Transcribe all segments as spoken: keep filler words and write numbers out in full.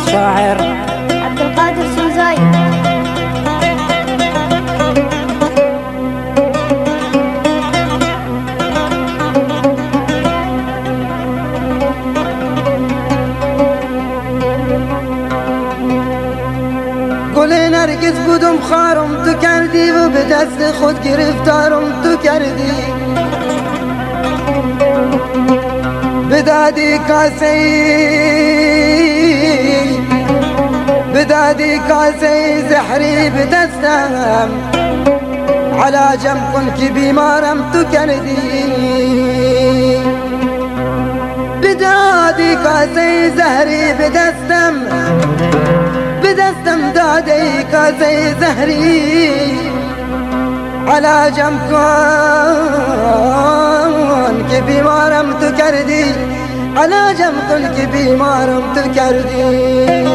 شاعر عبد القادر سوزاي. گل نرگس بودم خارم تو کردی و به دست خود گرفتارم تو کردی، بدادی کاسه بدادی کاسه زهری به دستم، علاجم کن که بیمارم تو کردی، بدادی کاسه زهری به دستم به دستم دادی کاسه زهری، علاجم کن که بیمارم تو کردی، علاجم کن که بیمارم تو کردی.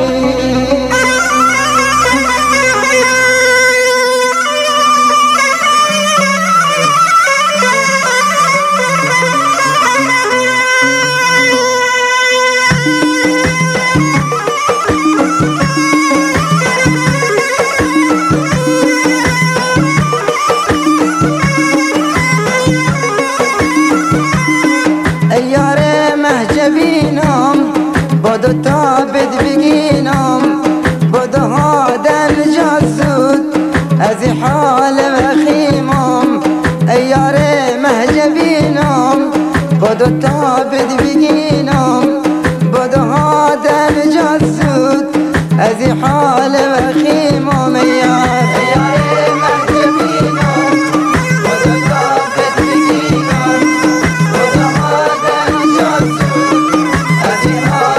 بدو تابد بگینم بدو هادن جازود از حال وخیمم، ایار مهجبینم بدو تابد بگینم بدو هادن جازود از حال وخیمم، ایار ایار مهجبینم بدو تابد بگینم بدو هادن جازود از حال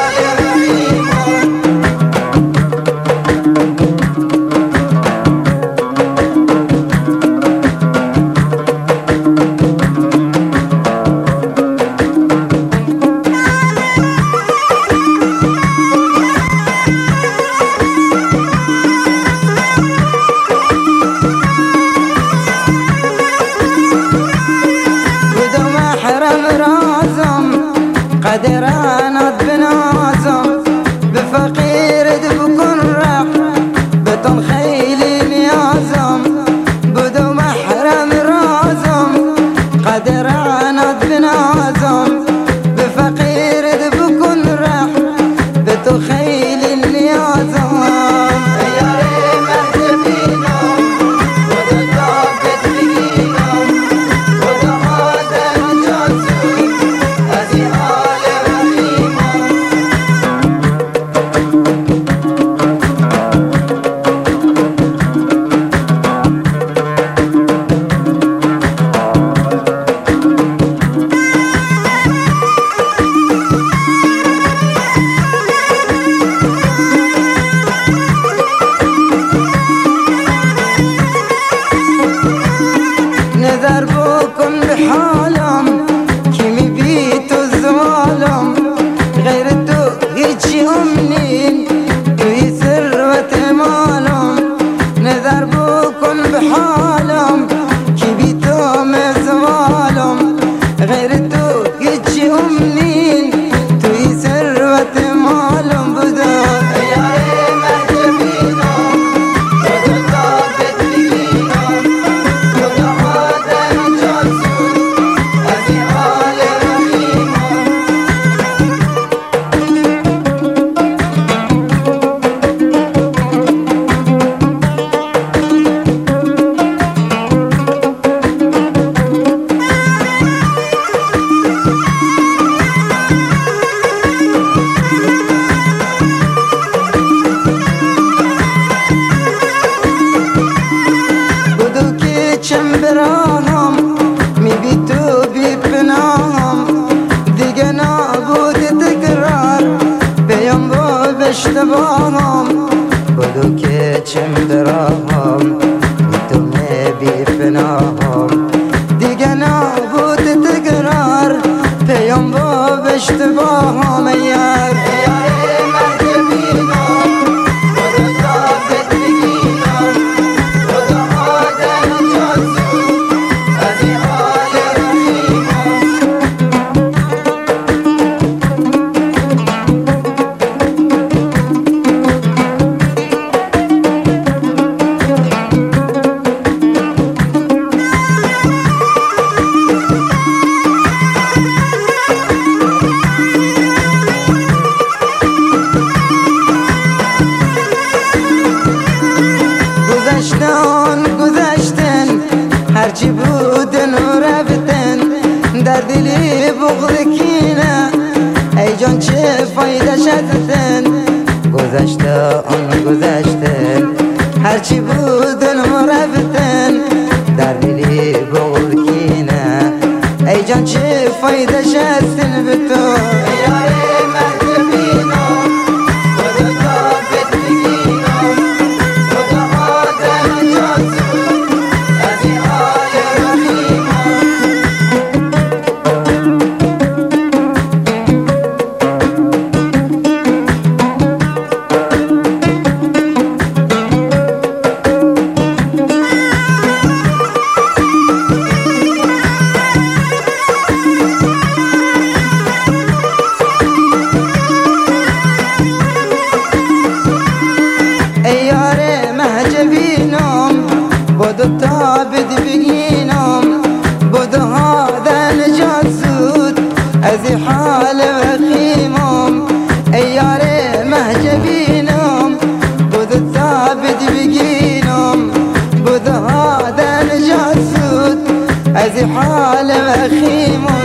قدرانت بنازم بفقير بكون راح بطن خيلي نيازم بدو محرم رازم، قدرانت بنازم بفقير بكون راح بطن خيلي نيازم، ياري مهجبينم بدو تابت بگینم بدو آدم جازود از نظر بكم بحالم كيمي بيتو الظالم غير تو هيجي أمنين توي ثروة مالم، نظر بكم بحالم كي بيتو مزوالم غير تو هيجي أمنين توي ثروة مالم، بدو ياري مهجبينم بدو تابت بگینم بدو آدم جازود از حال وخیمم. براهم می بی تو بی پناهم دیگه نبود تکرار بیام با بشتباهم، بدو که چم براهم بی تو می بی پناهم دیگه نبود تکرار بیام با بشتباهم، یار یار مهجبینم بدو تابت بگینم بدو آدم جازود از حال وخیمم. گذشته آن گذشته هرچی بودن و رفتن در دلی بغض کینه ای جان چه فایدش هستن به تو ای یار محجبینم خدا ثابت بگینم خدا آدم جاسود از این حال رحیمم ای یار محجبینم بدو ثابت بگینم بدو هذا نجات زود از این حال وخیمم ای یار محجبینم بدو ثابت بگینم بدو هذا نجات زود از این حال وخیمم